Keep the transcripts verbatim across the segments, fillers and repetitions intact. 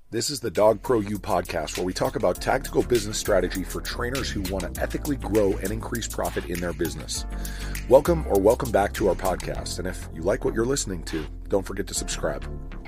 This is the Dog Pro U podcast, where we talk about tactical business strategy for trainers who want to ethically grow and increase profit in their business. Welcome or welcome back to our podcast. And if you like what you're listening to, don't forget to subscribe.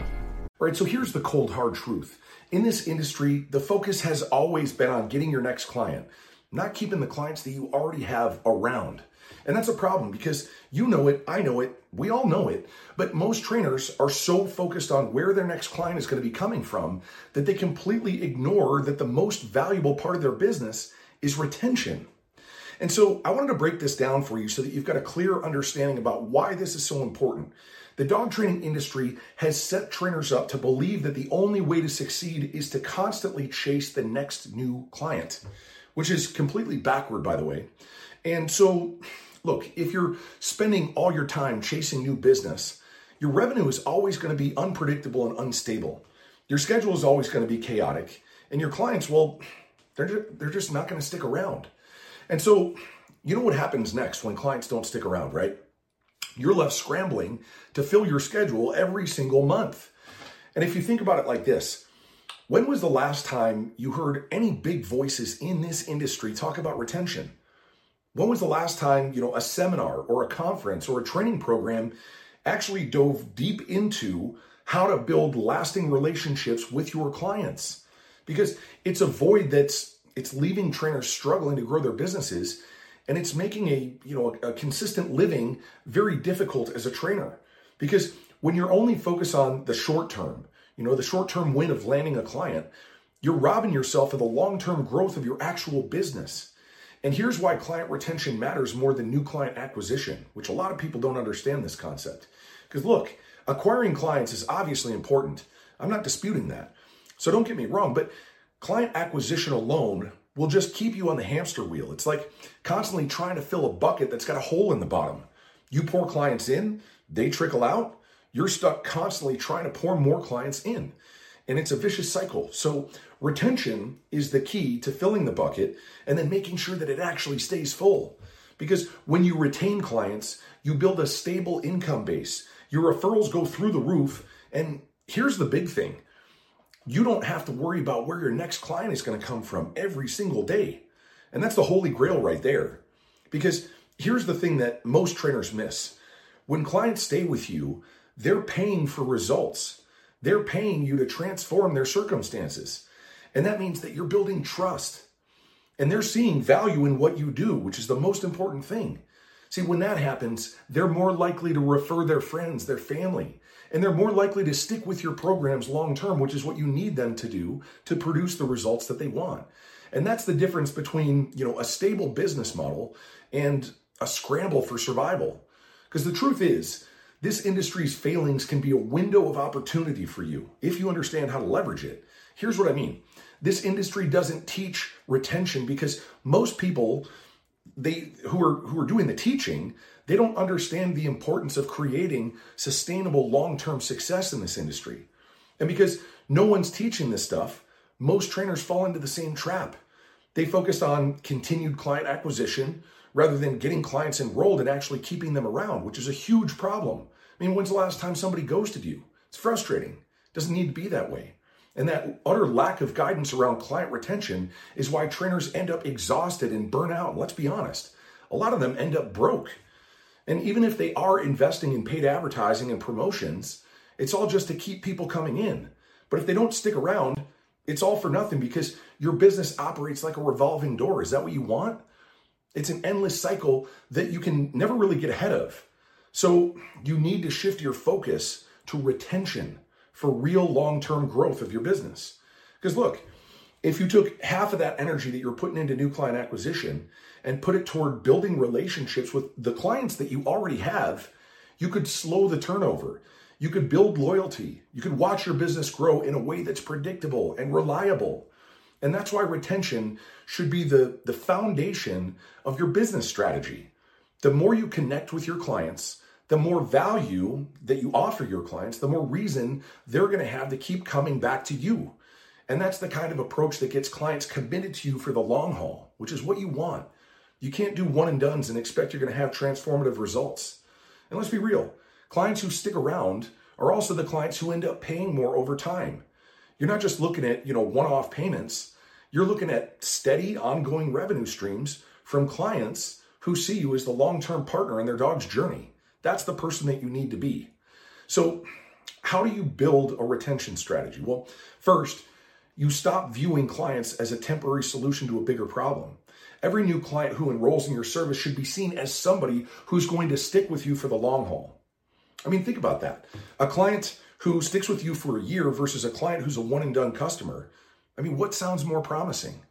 All right, so here's the cold, hard truth. In this industry, the focus has always been on getting your next client, not keeping the clients that you already have around. And that's a problem because you know it, I know it, we all know it, but most trainers are so focused on where their next client is going to be coming from that they completely ignore that the most valuable part of their business is retention. And so I wanted to break this down for you so that you've got a clear understanding about why this is so important. The dog training industry has set trainers up to believe that the only way to succeed is to constantly chase the next new client, which is completely backward, by the way. And so, look, if you're spending all your time chasing new business, your revenue is always going to be unpredictable and unstable. Your schedule is always going to be chaotic. And your clients, well, they're just, they're just not going to stick around. And so, you know what happens next when clients don't stick around, right? You're left scrambling to fill your schedule every single month. And if you think about it like this, when was the last time you heard any big voices in this industry talk about retention? When was the last time, you know, a seminar or a conference or a training program actually dove deep into how to build lasting relationships with your clients? Because it's a void that's, it's leaving trainers struggling to grow their businesses, and it's making a, you know, a, a consistent living very difficult as a trainer. Because when you're only focused on the short term, you know, the short-term win of landing a client, you're robbing yourself of the long-term growth of your actual business. And here's why client retention matters more than new client acquisition, which a lot of people don't understand this concept. Because look, acquiring clients is obviously important. I'm not disputing that. So don't get me wrong, but client acquisition alone will just keep you on the hamster wheel. It's like constantly trying to fill a bucket that's got a hole in the bottom. You pour clients in, they trickle out. You're stuck constantly trying to pour more clients in. And it's a vicious cycle. So retention is the key to filling the bucket and then making sure that it actually stays full. Because when you retain clients, you build a stable income base. Your referrals go through the roof. And here's the big thing. You don't have to worry about where your next client is going to come from every single day. And that's the holy grail right there. Because here's the thing that most trainers miss. When clients stay with you, they're paying for results. They're paying you to transform their circumstances. And that means that you're building trust. And they're seeing value in what you do, which is the most important thing. See, when that happens, they're more likely to refer their friends, their family, and they're more likely to stick with your programs long-term, which is what you need them to do to produce the results that they want. And that's the difference between, you know, a stable business model and a scramble for survival. Because the truth is, this industry's failings can be a window of opportunity for you if you understand how to leverage it. Here's what I mean. This industry doesn't teach retention because most people they who are who are doing the teaching, they don't understand the importance of creating sustainable long-term success in this industry. And because no one's teaching this stuff, most trainers fall into the same trap. They focus on continued client acquisition rather than getting clients enrolled and actually keeping them around, which is a huge problem. I mean, when's the last time somebody ghosted you? It's frustrating. It doesn't need to be that way. And that utter lack of guidance around client retention is why trainers end up exhausted and burn out. Let's be honest. A lot of them end up broke. And even if they are investing in paid advertising and promotions, it's all just to keep people coming in. But if they don't stick around, it's all for nothing because your business operates like a revolving door. Is that what you want? It's an endless cycle that you can never really get ahead of. So you need to shift your focus to retention for real long-term growth of your business. Because look, if you took half of that energy that you're putting into new client acquisition and put it toward building relationships with the clients that you already have, you could slow the turnover. You could build loyalty. You could watch your business grow in a way that's predictable and reliable. And that's why retention should be the, the foundation of your business strategy. The more you connect with your clients, the more value that you offer your clients, the more reason they're going to have to keep coming back to you. And that's the kind of approach that gets clients committed to you for the long haul, which is what you want. You can't do one and dones and expect you're going to have transformative results. And let's be real, clients who stick around are also the clients who end up paying more over time. You're not just looking at, you know, one-off payments. You're looking at steady, ongoing revenue streams from clients who see you as the long-term partner in their dog's journey. That's the person that you need to be. So how do you build a retention strategy? Well, first, you stop viewing clients as a temporary solution to a bigger problem. Every new client who enrolls in your service should be seen as somebody who's going to stick with you for the long haul. I mean, think about that. A client who sticks with you for a year versus a client who's a one and done customer. I mean, what sounds more promising?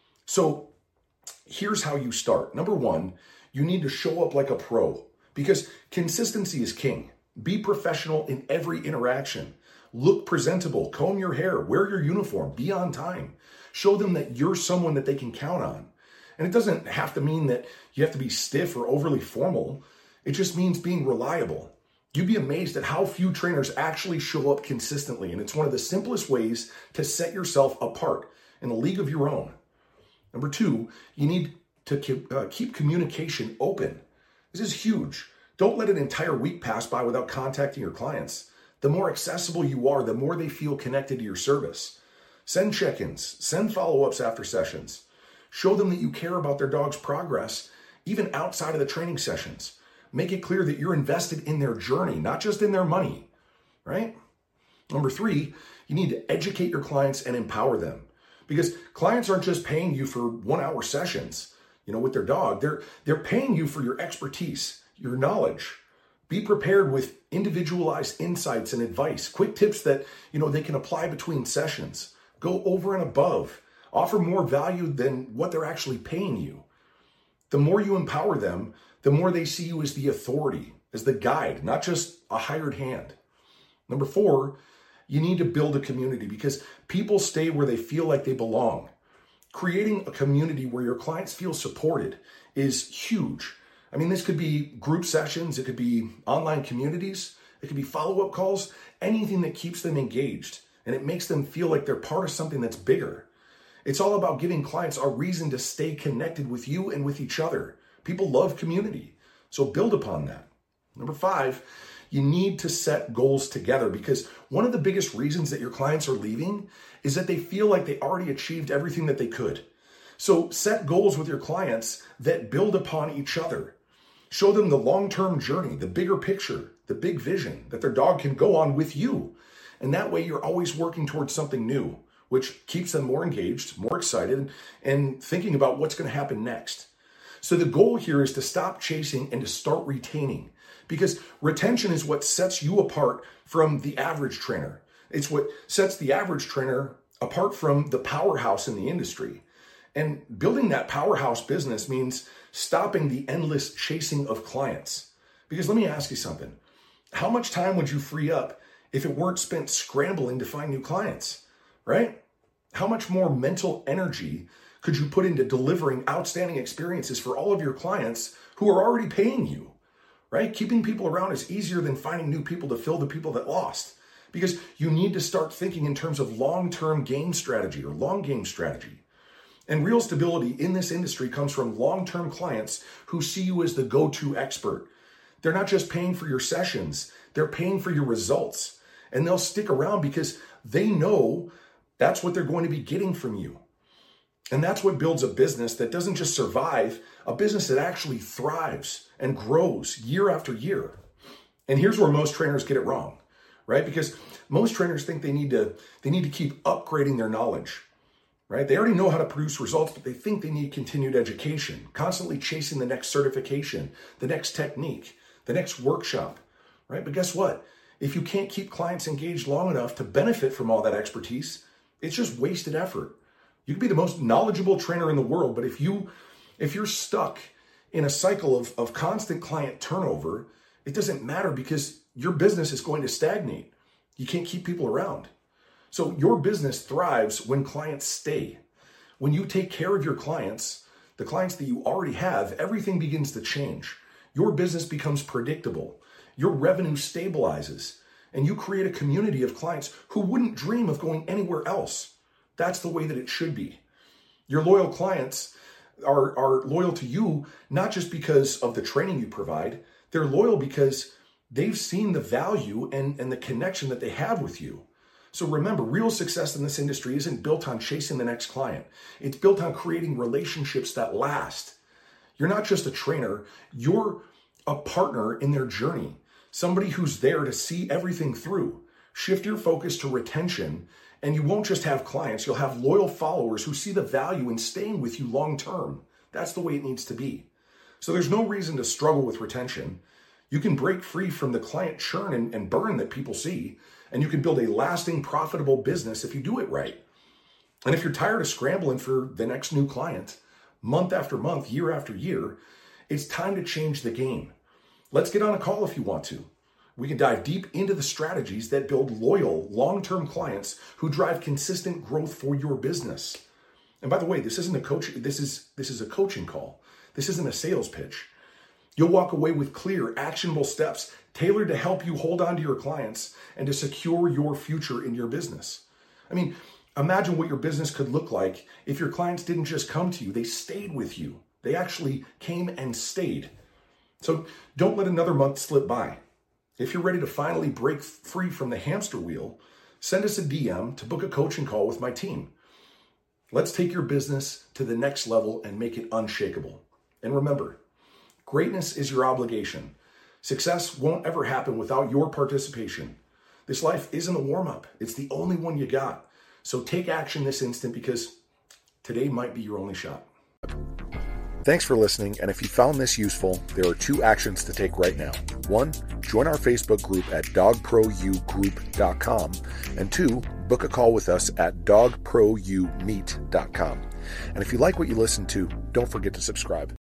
So here's how you start. Number one, you need to show up like a pro because consistency is king. Be professional in every interaction. Look presentable, comb your hair, wear your uniform, be on time. Show them that you're someone that they can count on. And it doesn't have to mean that you have to be stiff or overly formal. It just means being reliable. You'd be amazed at how few trainers actually show up consistently. And it's one of the simplest ways to set yourself apart in a league of your own. Number two, you need to keep, uh, keep communication open. This is huge. Don't let an entire week pass by without contacting your clients. The more accessible you are, the more they feel connected to your service. Send check-ins, send follow-ups after sessions. Show them that you care about their dog's progress, even outside of the training sessions. Make it clear that you're invested in their journey, not just in their money, right? Number three, you need to educate your clients and empower them because clients aren't just paying you for one hour sessions, you know, with their dog. They're, they're paying you for your expertise, your knowledge. Be prepared with individualized insights and advice, quick tips that, you know, they can apply between sessions. Go over and above. Offer more value than what they're actually paying you. The more you empower them, the more they see you as the authority, as the guide, not just a hired hand. Number four, you need to build a community because people stay where they feel like they belong. Creating a community where your clients feel supported is huge. I mean, this could be group sessions, it could be online communities, it could be follow-up calls, anything that keeps them engaged and it makes them feel like they're part of something that's bigger. It's all about giving clients a reason to stay connected with you and with each other. People love community, so build upon that. Number five, you need to set goals together because one of the biggest reasons that your clients are leaving is that they feel like they already achieved everything that they could. So set goals with your clients that build upon each other. Show them the long-term journey, the bigger picture, the big vision that their dog can go on with you. And that way you're always working towards something new, which keeps them more engaged, more excited, and thinking about what's going to happen next. So the goal here is to stop chasing and to start retaining because retention is what sets you apart from the average trainer. It's what sets the average trainer apart from the powerhouse in the industry. And building that powerhouse business means stopping the endless chasing of clients. Because let me ask you something. How much time would you free up if it weren't spent scrambling to find new clients, right? How much more mental energy could you put into delivering outstanding experiences for all of your clients who are already paying you, right? Keeping people around is easier than finding new people to fill the people that lost because you need to start thinking in terms of long-term game strategy or long game strategy. And real stability in this industry comes from long-term clients who see you as the go-to expert. They're not just paying for your sessions, they're paying for your results. And they'll stick around because they know that's what they're going to be getting from you. And that's what builds a business that doesn't just survive, a business that actually thrives and grows year after year. And here's where most trainers get it wrong, right? Because most trainers think they need to, they need to keep upgrading their knowledge, right? They already know how to produce results, but they think they need continued education, constantly chasing the next certification, the next technique, the next workshop, right? But guess what? If you can't keep clients engaged long enough to benefit from all that expertise, it's just wasted effort. You could be the most knowledgeable trainer in the world, but if you, if you're stuck in a cycle of, of constant client turnover, it doesn't matter because your business is going to stagnate. You can't keep people around. So your business thrives when clients stay. When you take care of your clients, the clients that you already have, everything begins to change. Your business becomes predictable. Your revenue stabilizes, and you create a community of clients who wouldn't dream of going anywhere else. That's the way that it should be. Your loyal clients are, are loyal to you, not just because of the training you provide. They're loyal because they've seen the value and, and the connection that they have with you. So remember, real success in this industry isn't built on chasing the next client. It's built on creating relationships that last. You're not just a trainer, you're a partner in their journey, somebody who's there to see everything through. Shift your focus to retention, and you won't just have clients, you'll have loyal followers who see the value in staying with you long term. That's the way it needs to be. So there's no reason to struggle with retention. You can break free from the client churn and, and burn that people see, and you can build a lasting, profitable business if you do it right. And if you're tired of scrambling for the next new client, month after month, year after year, it's time to change the game. Let's get on a call if you want to. We can dive deep into the strategies that build loyal, long-term clients who drive consistent growth for your business. And by the way, this isn't a coach, this is this is a coaching call. This isn't a sales pitch. You'll walk away with clear, actionable steps tailored to help you hold on to your clients and to secure your future in your business. I mean, imagine what your business could look like if your clients didn't just come to you, they stayed with you. They actually came and stayed. So don't let another month slip by. If you're ready to finally break free from the hamster wheel, send us a D M to book a coaching call with my team. Let's take your business to the next level and make it unshakable. And remember, greatness is your obligation. Success won't ever happen without your participation. This life isn't a warm-up. It's the only one you got. So take action this instant because today might be your only shot. Thanks for listening, and if you found this useful, there are two actions to take right now. One, join our Facebook group at dog pro u group dot com, and two, book a call with us at dog pro u meet dot com. And if you like what you listen to, don't forget to subscribe.